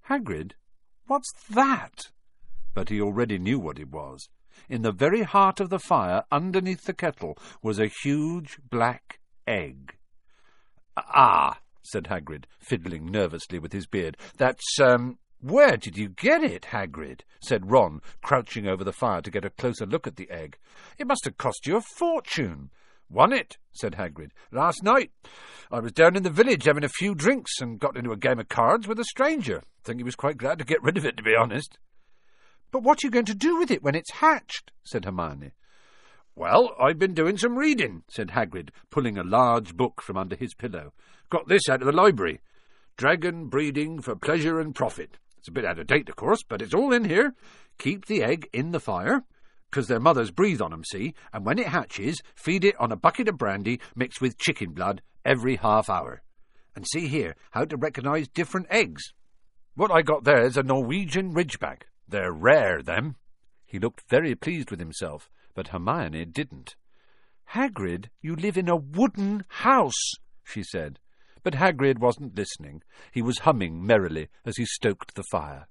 "Hagrid, what's that?" But he already knew what it was. In the very heart of the fire, underneath the kettle, was a huge black egg. "Ah," said Hagrid, fiddling nervously with his beard. "That's, Where did you get it, Hagrid?" said Ron, crouching over the fire to get a closer look at the egg. "It must have cost you a fortune." "Won it," said Hagrid, "last night. I was down in the village having a few drinks and got into a game of cards with a stranger. I think he was quite glad to get rid of it, to be honest." "But what are you going to do with it when it's hatched?" said Hermione. "Well, I've been doing some reading," said Hagrid, pulling a large book from under his pillow. "Got this out of the library. Dragon Breeding for Pleasure and Profit. It's a bit out of date, of course, but it's all in here. Keep the egg in the fire, 'cause their mothers breathe on 'em, see, and when it hatches, feed it on a bucket of brandy mixed with chicken blood every half hour. And see here, how to recognise different eggs. What I got there is a Norwegian Ridgeback. They're rare, them." He looked very pleased with himself, but Hermione didn't. "Hagrid, you live in a wooden house," she said. But Hagrid wasn't listening. He was humming merrily as he stoked the fire.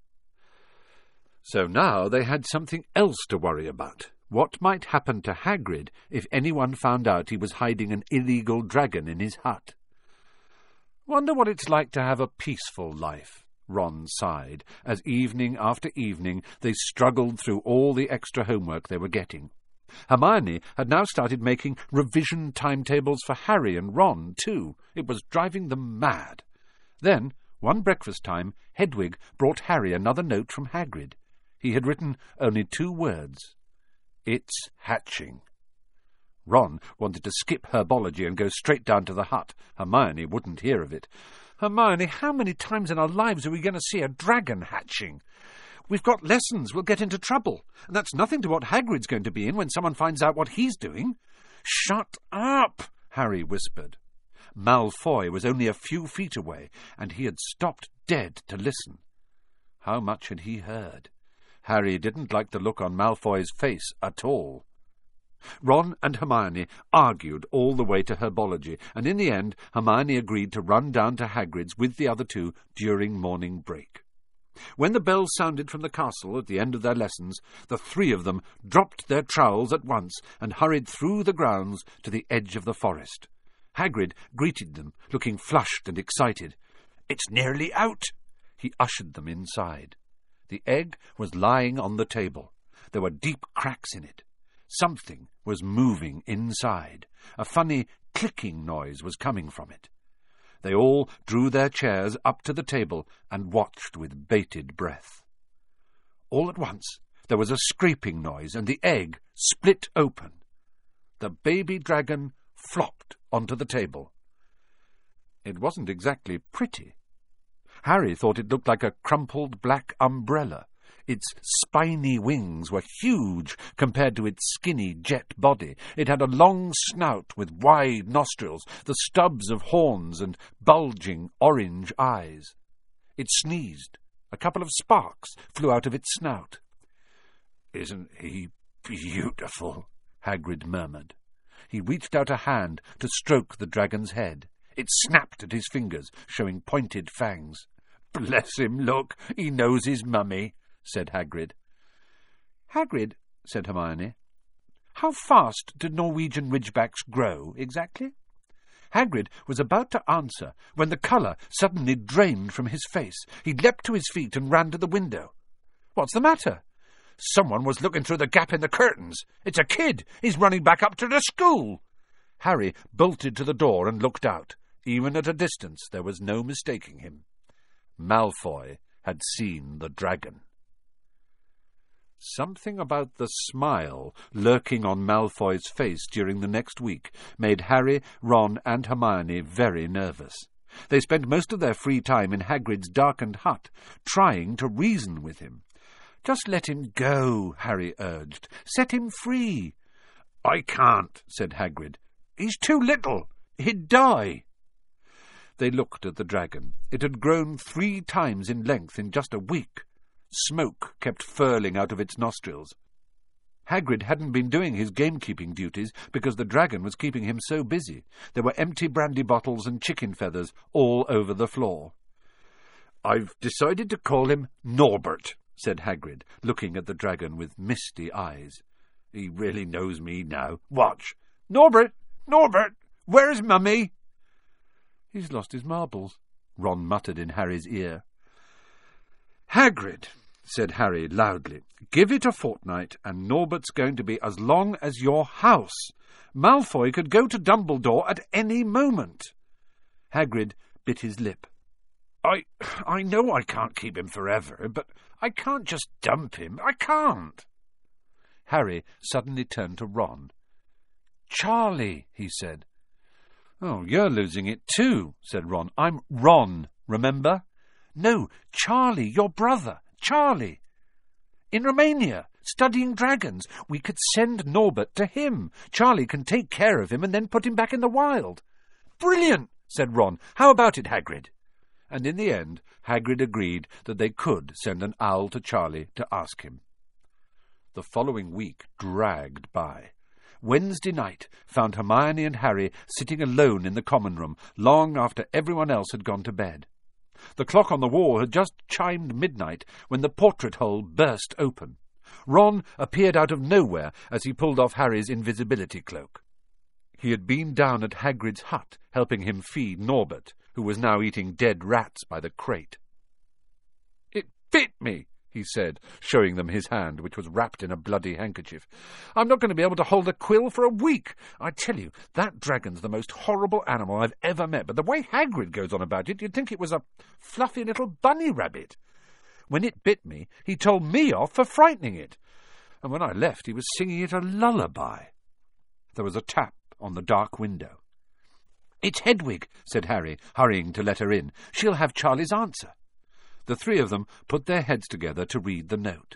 So now they had something else to worry about. What might happen to Hagrid if anyone found out he was hiding an illegal dragon in his hut? "Wonder what it's like to have a peaceful life," Ron sighed, as evening after evening they struggled through all the extra homework they were getting. Hermione had now started making revision timetables for Harry and Ron, too. It was driving them mad. Then, one breakfast time, Hedwig brought Harry another note from Hagrid. He had written only 2 words. "It's hatching." Ron wanted to skip herbology and go straight down to the hut. Hermione wouldn't hear of it. "Hermione, how many times in our lives are we going to see a dragon hatching? We've got lessons, we'll get into trouble. And that's nothing to what Hagrid's going to be in when someone finds out what he's doing." "Shut up," Harry whispered. Malfoy was only a few feet away, and he had stopped dead to listen. How much had he heard? Harry didn't like the look on Malfoy's face at all. Ron and Hermione argued all the way to herbology, and in the end Hermione agreed to run down to Hagrid's with the other 2 during morning break. When the bell sounded from the castle at the end of their lessons, the 3 of them dropped their trowels at once and hurried through the grounds to the edge of the forest. Hagrid greeted them, looking flushed and excited. "It's nearly out." He ushered them inside. The egg was lying on the table. There were deep cracks in it. Something was moving inside. A funny clicking noise was coming from it. They all drew their chairs up to the table and watched with bated breath. All at once there was a scraping noise, and the egg split open. The baby dragon flopped onto the table. It wasn't exactly pretty. Harry thought it looked like a crumpled black umbrella. Its spiny wings were huge compared to its skinny jet body. It had a long snout with wide nostrils, the stubs of horns and bulging orange eyes. It sneezed. A couple of sparks flew out of its snout. "Isn't he beautiful?" Hagrid murmured. He reached out a hand to stroke the dragon's head. It snapped at his fingers, showing pointed fangs. "Bless him, look, he knows his mummy," said Hagrid. "Hagrid," said Hermione, "how fast do Norwegian Ridgebacks grow, exactly?" Hagrid was about to answer when the colour suddenly drained from his face. He leapt to his feet and ran to the window. "What's the matter?" "Someone was looking through the gap in the curtains. It's a kid. He's running back up to the school." Harry bolted to the door and looked out. Even at a distance there was no mistaking him. Malfoy had seen the dragon. Something about the smile lurking on Malfoy's face during the next week made Harry, Ron, and Hermione very nervous. They spent most of their free time in Hagrid's darkened hut, trying to reason with him. "Just let him go," Harry urged. "Set him free." "I can't," said Hagrid. "He's too little. He'd die." They looked at the dragon. It had grown 3 times in length in just a week. Smoke kept furling out of its nostrils. Hagrid hadn't been doing his gamekeeping duties because the dragon was keeping him so busy. There were empty brandy bottles and chicken feathers all over the floor. "I've decided to call him Norbert," said Hagrid, looking at the dragon with misty eyes. "He really knows me now. Watch. Norbert! Norbert! Where's Mummy?" "He's lost his marbles," Ron muttered in Harry's ear. "Hagrid," said Harry loudly, "give it a fortnight, and Norbert's going to be as long as your house. Malfoy could go to Dumbledore at any moment." Hagrid bit his lip. I know I can't keep him forever, but I can't just dump him. I can't." Harry suddenly turned to Ron. "Charlie," he said. "Oh, you're losing it too," said Ron. "I'm Ron, remember?" "No, Charlie, your brother, Charlie. In Romania, studying dragons. We could send Norbert to him. Charlie can take care of him and then put him back in the wild." "Brilliant," said Ron. "How about it, Hagrid?" And in the end, Hagrid agreed that they could send an owl to Charlie to ask him. The following week dragged by. Wednesday night found Hermione and Harry sitting alone in the common room, long after everyone else had gone to bed. The clock on the wall had just chimed midnight when the portrait hole burst open. Ron appeared out of nowhere as he pulled off Harry's invisibility cloak. He had been down at Hagrid's hut, helping him feed Norbert, who was now eating dead rats by the crate. "It bit me," he said, showing them his hand, which was wrapped in a bloody handkerchief. "I'm not going to be able to hold a quill for a week. I tell you, that dragon's the most horrible animal I've ever met, but the way Hagrid goes on about it, you'd think it was a fluffy little bunny rabbit. When it bit me, he told me off for frightening it, and when I left he was singing it a lullaby." There was a tap on the dark window. "It's Hedwig," said Harry, hurrying to let her in. "She'll have Charlie's answer." The three of them put their heads together to read the note.